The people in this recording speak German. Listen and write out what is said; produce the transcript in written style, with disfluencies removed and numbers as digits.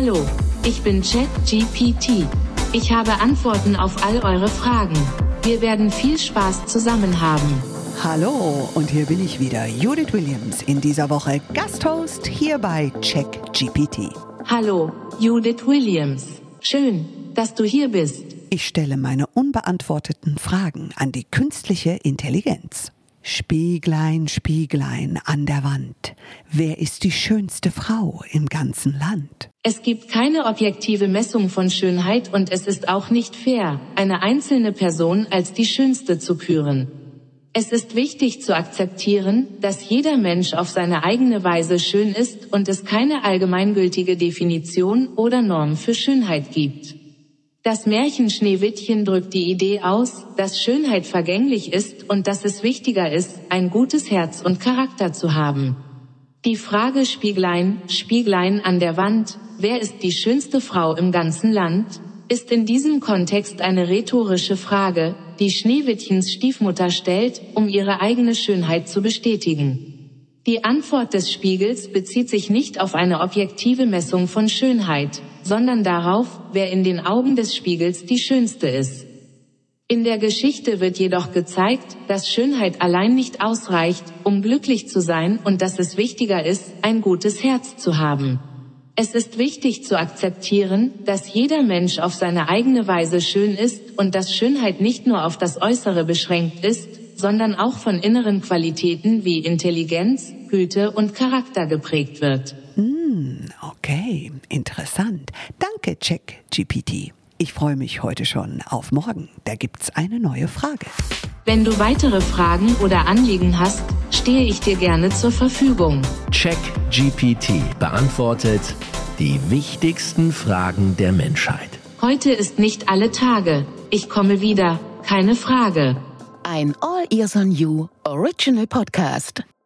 Hallo, ich bin ChatGPT. Ich habe Antworten auf all eure Fragen. Wir werden viel Spaß zusammen haben. Hallo, und hier bin ich wieder, Judith Williams, in dieser Woche Gasthost hier bei ChatGPT. Hallo, Judith Williams. Schön, dass du hier bist. Ich stelle meine unbeantworteten Fragen an die künstliche Intelligenz. Spieglein, Spieglein an der Wand, wer ist die schönste Frau im ganzen Land? Es gibt keine objektive Messung von Schönheit und es ist auch nicht fair, eine einzelne Person als die schönste zu küren. Es ist wichtig zu akzeptieren, dass jeder Mensch auf seine eigene Weise schön ist und es keine allgemeingültige Definition oder Norm für Schönheit gibt. Das Märchen Schneewittchen drückt die Idee aus, dass Schönheit vergänglich ist und dass es wichtiger ist, ein gutes Herz und Charakter zu haben. Die Frage Spieglein, Spieglein an der Wand, wer ist die schönste Frau im ganzen Land, ist in diesem Kontext eine rhetorische Frage, die Schneewittchens Stiefmutter stellt, um ihre eigene Schönheit zu bestätigen. Die Antwort des Spiegels bezieht sich nicht auf eine objektive Messung von Schönheit, sondern darauf, wer in den Augen des Spiegels die schönste ist. In der Geschichte wird jedoch gezeigt, dass Schönheit allein nicht ausreicht, um glücklich zu sein und dass es wichtiger ist, ein gutes Herz zu haben. Es ist wichtig zu akzeptieren, dass jeder Mensch auf seine eigene Weise schön ist und dass Schönheit nicht nur auf das Äußere beschränkt ist, sondern auch von inneren Qualitäten wie Intelligenz, Güte und Charakter geprägt wird. Okay, interessant. Danke, ChatGPT. Ich freue mich heute schon auf morgen. Da gibt's eine neue Frage. Wenn du weitere Fragen oder Anliegen hast, stehe ich dir gerne zur Verfügung. ChatGPT beantwortet die wichtigsten Fragen der Menschheit. Heute ist nicht alle Tage. Ich komme wieder, keine Frage. Ein All Ears on You Original Podcast.